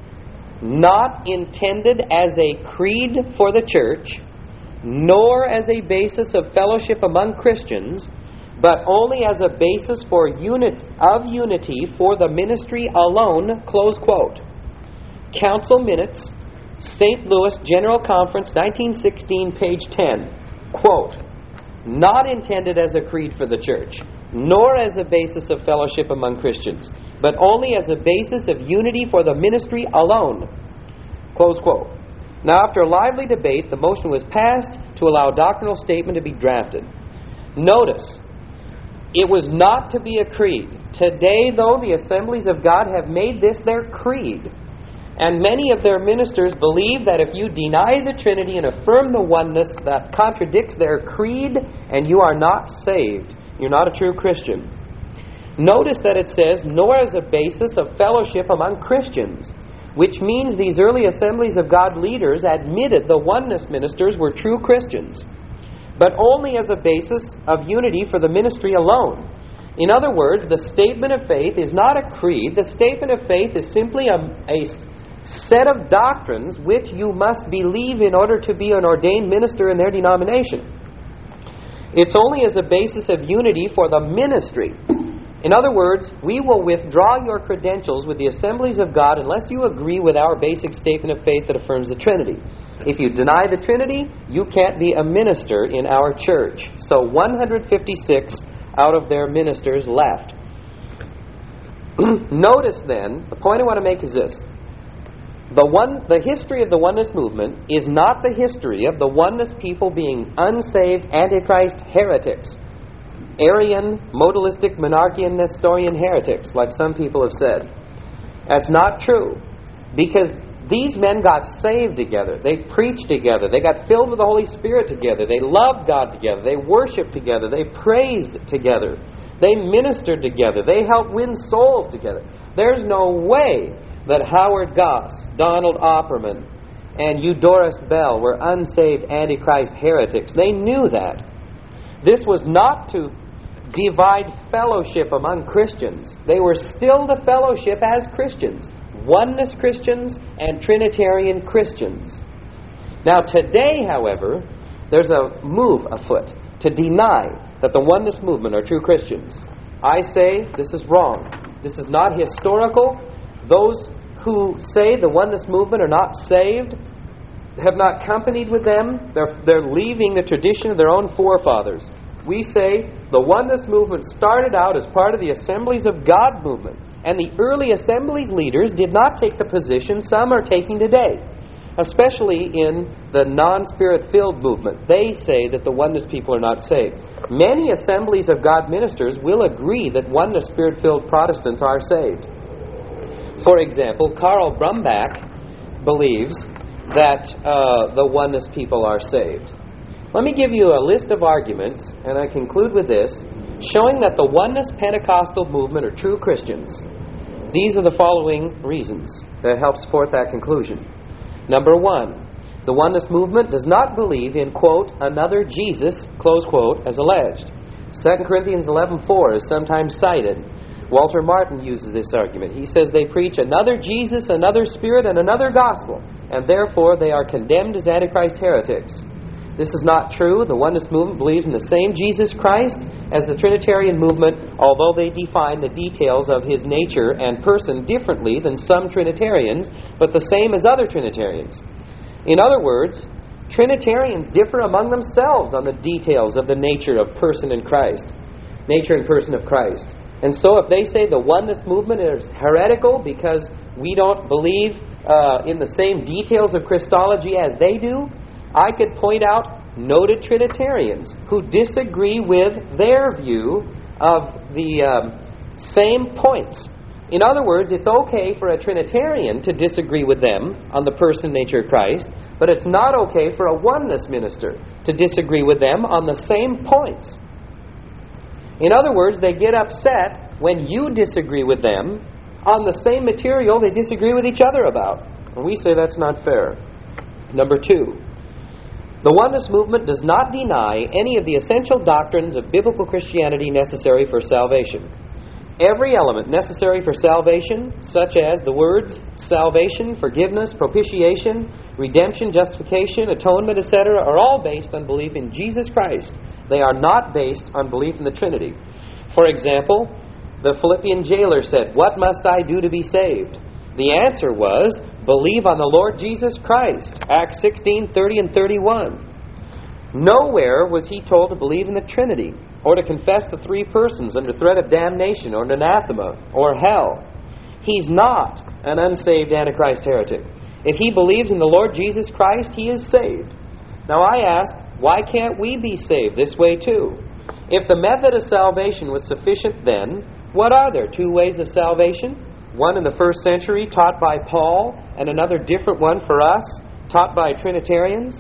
"not intended as a creed for the church, nor as a basis of fellowship among Christians, but only as a basis for unit of unity for the ministry alone," close quote. Council Minutes, Saint Louis General Conference, nineteen sixteen, page ten, quote, "not intended as a creed for the church, nor as a basis of fellowship among Christians, but only as a basis of unity for the ministry alone," close quote. Now, after a lively debate, the motion was passed to allow a doctrinal statement to be drafted. Notice, it was not to be a creed. Today, though, the Assemblies of God have made this their creed. And many of their ministers believe that if you deny the Trinity and affirm the oneness, that contradicts their creed and you are not saved. You're not a true Christian. Notice that it says, "nor as a basis of fellowship among Christians," which means these early Assemblies of God leaders admitted the oneness ministers were true Christians, but only as a basis of unity for the ministry alone. In other words, the statement of faith is not a creed. The statement of faith is simply a, a set of doctrines which you must believe in order to be an ordained minister in their denomination. It's only as a basis of unity for the ministry. In other words, we will withdraw your credentials with the Assemblies of God unless you agree with our basic statement of faith that affirms the Trinity. If you deny the Trinity, you can't be a minister in our church. So one hundred fifty-six out of their ministers left. Notice then, the point I want to make is this. The one, the history of the oneness movement is not the history of the oneness people being unsaved, antichrist heretics. Arian, modalistic, monarchian, Nestorian heretics, like some people have said. That's not true. Because these men got saved together. They preached together. They got filled with the Holy Spirit together. They loved God together. They worshiped together. They praised together. They ministered together. They helped win souls together. There's no way that Howard Goss, Donald Opperman, and Eudorus Bell were unsaved antichrist heretics. They knew that. This was not to divide fellowship among Christians. They were still the fellowship as Christians. Oneness Christians and Trinitarian Christians. Now today, however, there's a move afoot to deny that the oneness movement are true Christians. I say this is wrong. This is not historical. Those who say the oneness movement are not saved have not companied with them. They're, they're leaving the tradition of their own forefathers. We say the oneness movement started out as part of the Assemblies of God movement. And the early Assemblies leaders did not take the position some are taking today, especially in the non-Spirit-filled movement. They say that the oneness people are not saved. Many Assemblies of God ministers will agree that oneness Spirit-filled Protestants are saved. For example, Karl Brumbach believes that uh, the oneness people are saved. Let me give you a list of arguments, and I conclude with this, showing that the oneness Pentecostal movement are true Christians. These are the following reasons that help support that conclusion. Number one, the oneness movement does not believe in, quote, another Jesus, close quote, as alleged. Second Corinthians eleven four is sometimes cited. Walter Martin uses this argument. He says they preach another Jesus, another Spirit, and another gospel, and therefore they are condemned as Antichrist heretics. This is not true. The oneness movement believes in the same Jesus Christ as the Trinitarian movement, although they define the details of His nature and person differently than some Trinitarians, but the same as other Trinitarians. In other words, Trinitarians differ among themselves on the details of the nature of person in Christ, nature and person of Christ. And so if they say the oneness movement is heretical because we don't believe uh, in the same details of Christology as they do, I could point out noted Trinitarians who disagree with their view of the um, same points. In other words, it's okay for a Trinitarian to disagree with them on the person, nature of Christ, but it's not okay for a oneness minister to disagree with them on the same points. In other words, they get upset when you disagree with them on the same material they disagree with each other about. And we say that's not fair. Number two, the oneness movement does not deny any of the essential doctrines of biblical Christianity necessary for salvation. Every element necessary for salvation, such as the words salvation, forgiveness, propitiation, redemption, justification, atonement, et cetera, are all based on belief in Jesus Christ. They are not based on belief in the Trinity. For example, the Philippian jailer said, "What must I do to be saved?" The answer was, "Believe on the Lord Jesus Christ." Acts sixteen, thirty and thirty-one. Nowhere was he told to believe in the Trinity, or to confess the three persons under threat of damnation or anathema or hell. He's not an unsaved Antichrist heretic. If he believes in the Lord Jesus Christ, he is saved. Now I ask, why can't we be saved this way too? If the method of salvation was sufficient then, what are there? Two ways of salvation? One in the first century taught by Paul, and another different one for us taught by Trinitarians?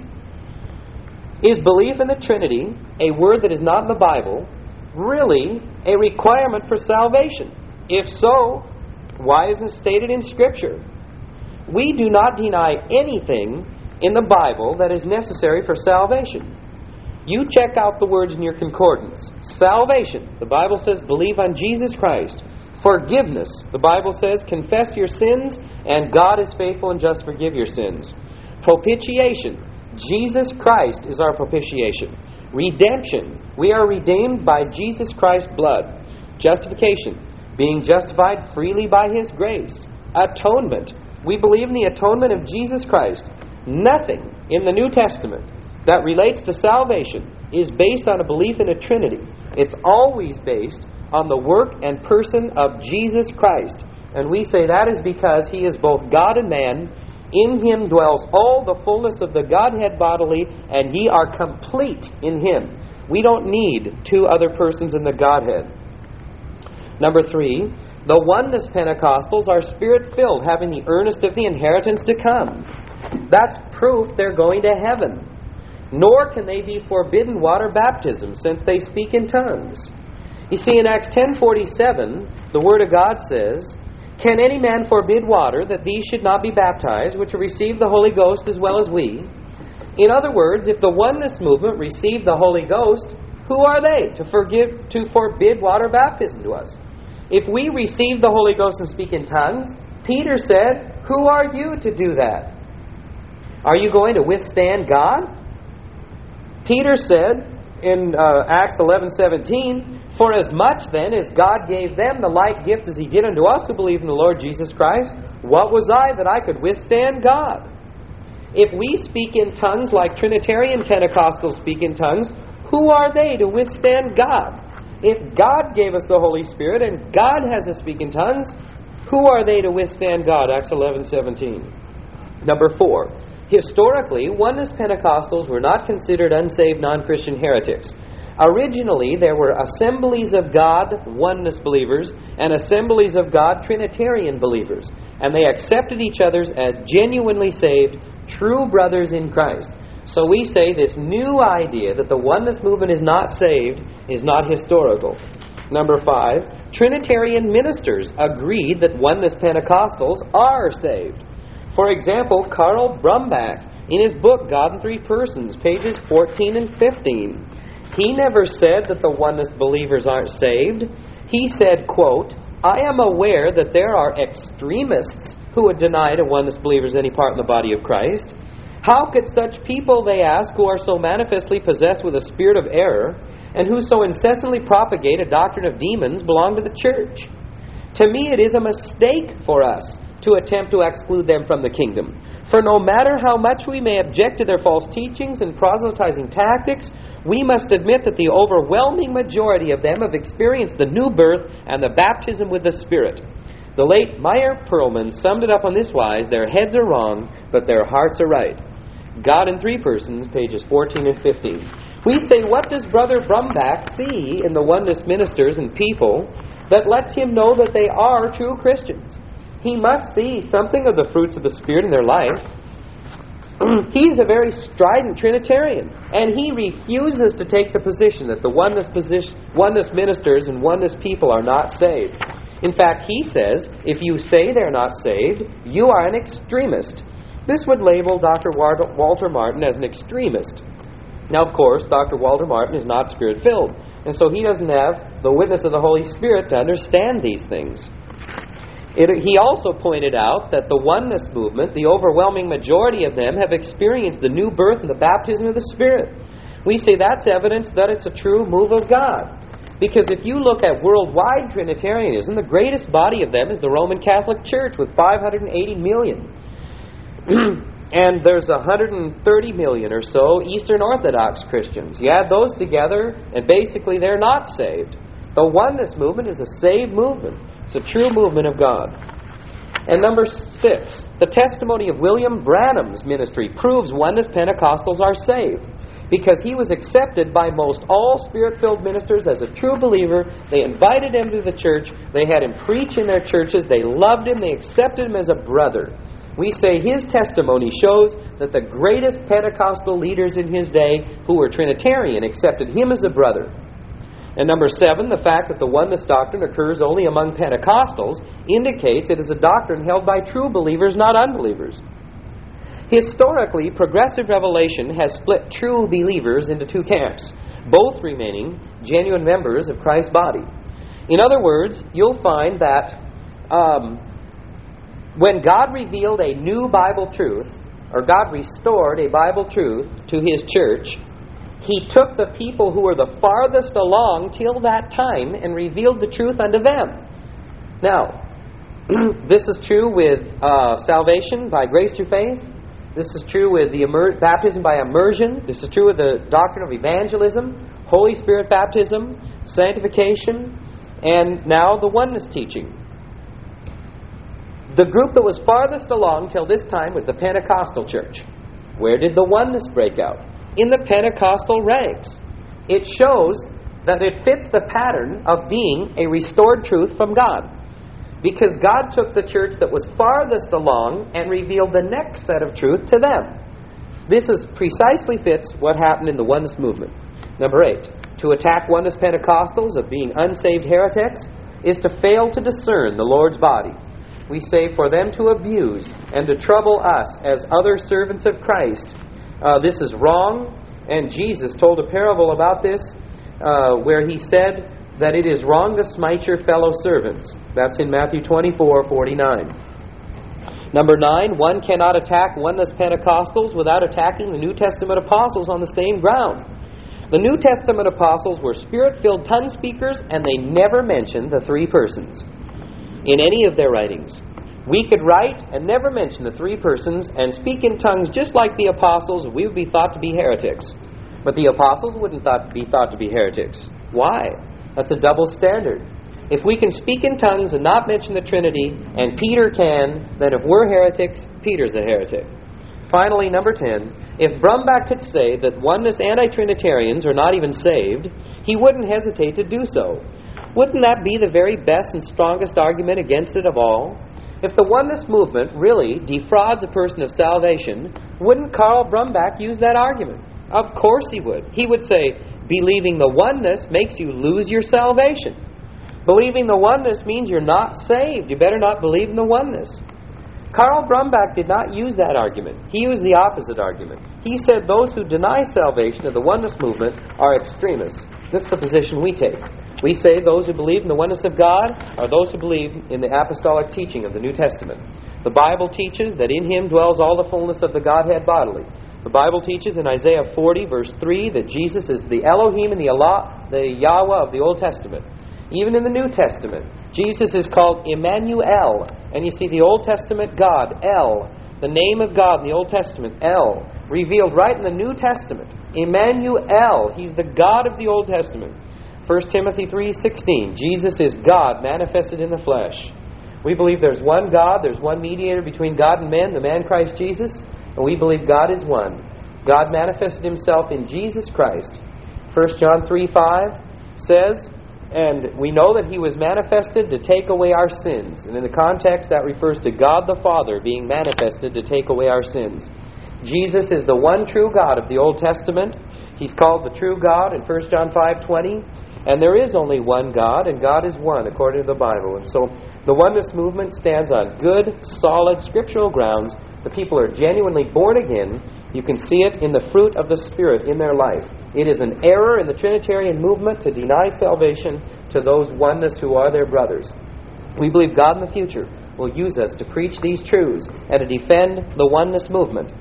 Is belief in the Trinity, a word that is not in the Bible, really a requirement for salvation? If so, why is it stated in Scripture? We do not deny anything in the Bible that is necessary for salvation. You check out the words in your concordance. Salvation, the Bible says believe on Jesus Christ. Forgiveness, the Bible says confess your sins and God is faithful and just to forgive your sins. Propitiation, Jesus Christ is our propitiation. Redemption, we are redeemed by Jesus Christ's blood. Justification, being justified freely by His grace. Atonement, we believe in the atonement of Jesus Christ. Nothing in the New Testament that relates to salvation is based on a belief in a Trinity. It's always based on the work and person of Jesus Christ. And we say that is because He is both God and man. In Him dwells all the fullness of the Godhead bodily, and ye are complete in Him. We don't need two other persons in the Godhead. Number three, the oneness Pentecostals are Spirit-filled, having the earnest of the inheritance to come. That's proof they're going to heaven. Nor can they be forbidden water baptism, since they speak in tongues. You see, in Acts ten forty-seven, the Word of God says, "Can any man forbid water, that these should not be baptized, which have received the Holy Ghost as well as we?" In other words, if the oneness movement received the Holy Ghost, who are they to forgive to forbid water baptism to us? If we receive the Holy Ghost and speak in tongues, Peter said, "Who are you to do that?" Are you going to withstand God? Peter said in uh, Acts eleven seventeen, "For as much then as God gave them the like gift as He did unto us who believe in the Lord Jesus Christ, what was I that I could withstand God?" If we speak in tongues like Trinitarian Pentecostals speak in tongues, who are they to withstand God? If God gave us the Holy Spirit and God has us speak in tongues, who are they to withstand God? Acts eleven seventeen. Number four. Historically, oneness Pentecostals were not considered unsaved non-Christian heretics. Originally, there were Assemblies of God oneness believers and Assemblies of God Trinitarian believers, and they accepted each other as genuinely saved, true brothers in Christ. So we say this new idea that the oneness movement is not saved is not historical. Number five, Trinitarian ministers agreed that oneness Pentecostals are saved. For example, Karl Brumbach, in his book, God in Three Persons, pages fourteen and fifteen, he never said that the oneness believers aren't saved. He said, quote, "I am aware that there are extremists who would deny to oneness believers any part in the body of Christ. How could such people, they ask, who are so manifestly possessed with a spirit of error, and who so incessantly propagate a doctrine of demons, belong to the church? To me it is a mistake for us to attempt to exclude them from the kingdom. For no matter how much we may object to their false teachings and proselytizing tactics, we must admit that the overwhelming majority of them have experienced the new birth and the baptism with the Spirit. The late Meyer Perlman summed it up on this wise: their heads are wrong, but their hearts are right. God in Three Persons, pages fourteen and fifteen. We say, what does Brother Brumback see in the oneness ministers and people that lets him know that they are true Christians? He must see something of the fruits of the Spirit in their life. He's a very strident Trinitarian, and he refuses to take the position that the oneness, position, oneness ministers and oneness people are not saved. In fact, he says, if you say they're not saved, you are an extremist. This would label Doctor Walter Martin as an extremist. Now, of course, Doctor Walter Martin is not Spirit-filled, and so he doesn't have the witness of the Holy Spirit to understand these things. It, he also pointed out that the oneness movement, the overwhelming majority of them, have experienced the new birth and the baptism of the Spirit. We say that's evidence that it's a true move of God. Because if you look at worldwide Trinitarianism, the greatest body of them is the Roman Catholic Church with five hundred eighty million. And there's one hundred thirty million or so Eastern Orthodox Christians. You add those together, and basically they're not saved. The oneness movement is a saved movement. It's a true movement of God. And number six, the testimony of William Branham's ministry proves oneness Pentecostals are saved, because he was accepted by most all Spirit-filled ministers as a true believer. They invited him to the church. They had him preach in their churches. They loved him. They accepted him as a brother. We say his testimony shows that the greatest Pentecostal leaders in his day, who were Trinitarian, accepted him as a brother. And number seven, the fact that the oneness doctrine occurs only among Pentecostals indicates it is a doctrine held by true believers, not unbelievers. Historically, progressive revelation has split true believers into two camps, both remaining genuine members of Christ's body. In other words, you'll find that um, when God revealed a new Bible truth, or God restored a Bible truth to His church, He took the people who were the farthest along till that time and revealed the truth unto them. Now, this is true with uh, salvation by grace through faith. This is true with the immer- baptism by immersion. This is true with the doctrine of evangelism, Holy Spirit baptism, sanctification, and now the oneness teaching. The group that was farthest along till this time was the Pentecostal church. Where did the oneness break out? In the Pentecostal ranks. It shows that it fits the pattern of being a restored truth from God. Because God took the church that was farthest along and revealed the next set of truth to them. This is precisely fits what happened in the oneness movement. Number eight, to attack oneness Pentecostals of being unsaved heretics is to fail to discern the Lord's body. We say for them to abuse and to trouble us as other servants of Christ, uh, this is wrong. And Jesus told a parable about this uh, where He said that it is wrong to smite your fellow servants. That's in Matthew twenty-four forty-nine. Number nine, one cannot attack oneness Pentecostals without attacking the New Testament apostles on the same ground. The New Testament apostles were Spirit-filled tongue speakers, and they never mentioned the three persons in any of their writings. We could write and never mention the three persons and speak in tongues just like the apostles, and we would be thought to be heretics. But the apostles wouldn't thought, be thought to be heretics. Why? That's a double standard. If we can speak in tongues and not mention the Trinity, and Peter can, then if we're heretics, Peter's a heretic. Finally, number ten, if Brumback could say that oneness anti-Trinitarians are not even saved, he wouldn't hesitate to do so. Wouldn't that be the very best and strongest argument against it of all? If the oneness movement really defrauds a person of salvation, wouldn't Carl Brumback use that argument? Of course he would. He would say, believing the oneness makes you lose your salvation. Believing the oneness means you're not saved. You better not believe in the oneness. Carl Brumback did not use that argument. He used the opposite argument. He said those who deny salvation of the oneness movement are extremists. This is the position we take. We say those who believe in the oneness of God are those who believe in the apostolic teaching of the New Testament. The Bible teaches that in Him dwells all the fullness of the Godhead bodily. The Bible teaches in Isaiah forty, verse three, that Jesus is the Elohim and the Allah, the Yahweh of the Old Testament. Even in the New Testament, Jesus is called Emmanuel. And you see the Old Testament God, El, The name of God in the Old Testament, El, revealed right in the New Testament. Emmanuel, He's the God of the Old Testament. First Timothy three sixteen, Jesus is God manifested in the flesh. We believe there's one God, there's one mediator between God and men, the man Christ Jesus, and we believe God is one. God manifested Himself in Jesus Christ. First John three five says, and we know that He was manifested to take away our sins. And in the context, that refers to God the Father being manifested to take away our sins. Jesus is the one true God of the Old Testament. He's called the true God in First John five twenty. And there is only one God, and God is one, according to the Bible. And so the oneness movement stands on good, solid, scriptural grounds. The people are genuinely born again. You can see it in the fruit of the Spirit in their life. It is an error in the Trinitarian movement to deny salvation to those oneness who are their brothers. We believe God in the future will use us to preach these truths and to defend the oneness movement.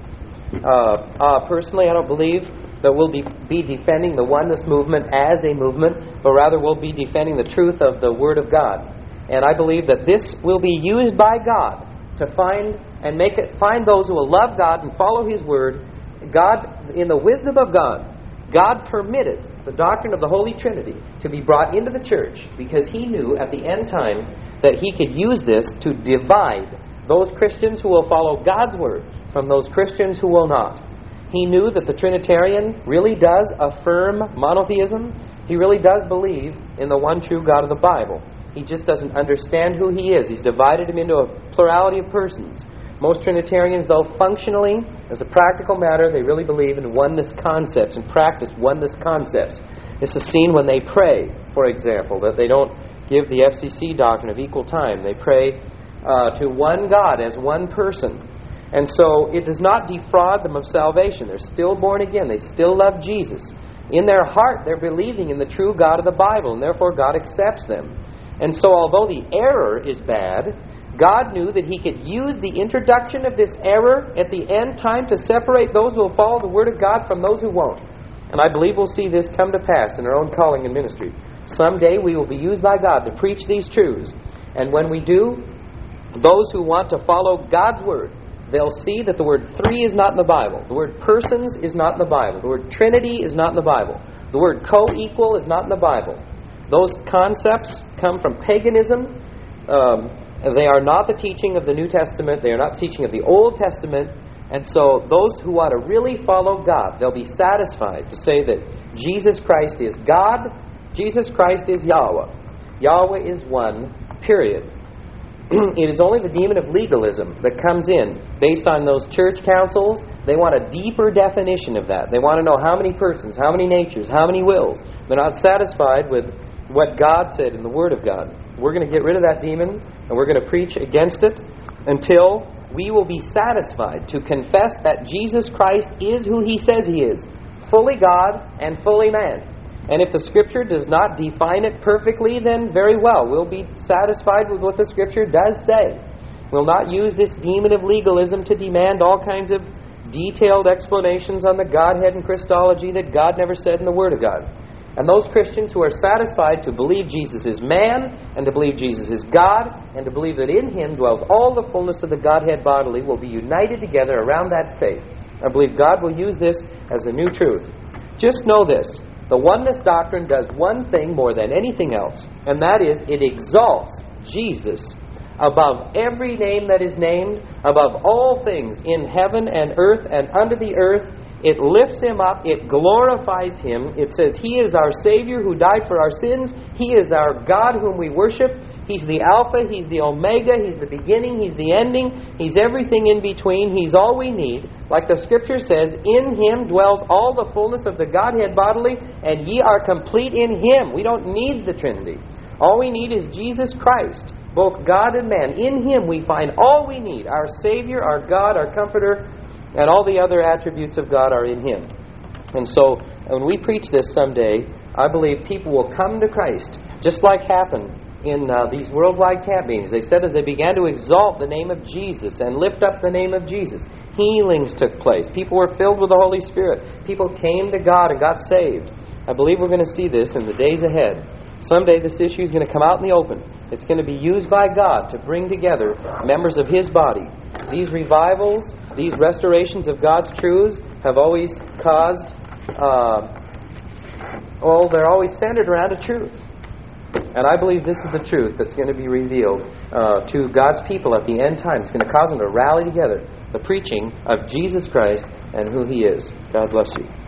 Uh, uh, personally, I don't believe that we'll de- be defending the oneness movement as a movement, but rather we'll be defending the truth of the Word of God. And I believe that this will be used by God to find and make it find those who will love God and follow His Word. God, in the wisdom of God, God permitted the doctrine of the Holy Trinity to be brought into the church because He knew at the end time that He could use this to divide those Christians who will follow God's Word from those Christians who will not. He knew that the Trinitarian really does affirm monotheism. He really does believe in the one true God of the Bible. He just doesn't understand who He is. He's divided Him into a plurality of persons. Most Trinitarians, though, functionally, as a practical matter, they really believe in oneness concepts and practice oneness concepts. This is seen when they pray, for example, that they don't give the F C C doctrine of equal time. They pray uh, to one God as one person. And so it does not defraud them of salvation. They're still born again. They still love Jesus. In their heart, they're believing in the true God of the Bible, and therefore God accepts them. And so although the error is bad, God knew that He could use the introduction of this error at the end time to separate those who will follow the Word of God from those who won't. And I believe we'll see this come to pass in our own calling and ministry. Someday we will be used by God to preach these truths. And when we do, those who want to follow God's Word, they'll see that the word three is not in the Bible. The word persons is not in the Bible. The word Trinity is not in the Bible. The word co-equal is not in the Bible. Those concepts come from paganism. Um, they are not the teaching of the New Testament. They are not the teaching of the Old Testament. And so those who want to really follow God, they'll be satisfied to say that Jesus Christ is God. Jesus Christ is Yahweh. Yahweh is one, period. It is only the demon of legalism that comes in based on those church councils. They want a deeper definition of that. They want to know how many persons, how many natures, how many wills. They're not satisfied with what God said in the Word of God. We're going to get rid of that demon, and we're going to preach against it until we will be satisfied to confess that Jesus Christ is who He says He is, fully God and fully man. And if the Scripture does not define it perfectly, then very well. We'll be satisfied with what the Scripture does say. We'll not use this demon of legalism to demand all kinds of detailed explanations on the Godhead and Christology that God never said in the Word of God. And those Christians who are satisfied to believe Jesus is man, and to believe Jesus is God, and to believe that in Him dwells all the fullness of the Godhead bodily, will be united together around that faith. I believe God will use this as a new truth. Just know this. The oneness doctrine does one thing more than anything else, and that is it exalts Jesus above every name that is named, above all things in heaven and earth and under the earth. It lifts Him up. It glorifies Him. It says He is our Savior who died for our sins. He is our God whom we worship. He's the Alpha. He's the Omega. He's the beginning. He's the ending. He's everything in between. He's all we need. Like the Scripture says, in Him dwells all the fullness of the Godhead bodily, and ye are complete in Him. We don't need the Trinity. All we need is Jesus Christ, both God and man. In Him we find all we need. Our Savior, our God, our Comforter, and all the other attributes of God are in Him. And so, when we preach this someday, I believe people will come to Christ, just like happened in uh, these worldwide camp meetings. They said as they began to exalt the name of Jesus and lift up the name of Jesus, healings took place. People were filled with the Holy Spirit. People came to God and got saved. I believe we're going to see this in the days ahead. Someday this issue is going to come out in the open. It's going to be used by God to bring together members of His body. These revivals, these restorations of God's truths have always caused, uh, well, they're always centered around a truth. And I believe this is the truth that's going to be revealed uh, to God's people at the end time. It's going to cause them to rally together. The preaching of Jesus Christ and who He is. God bless you.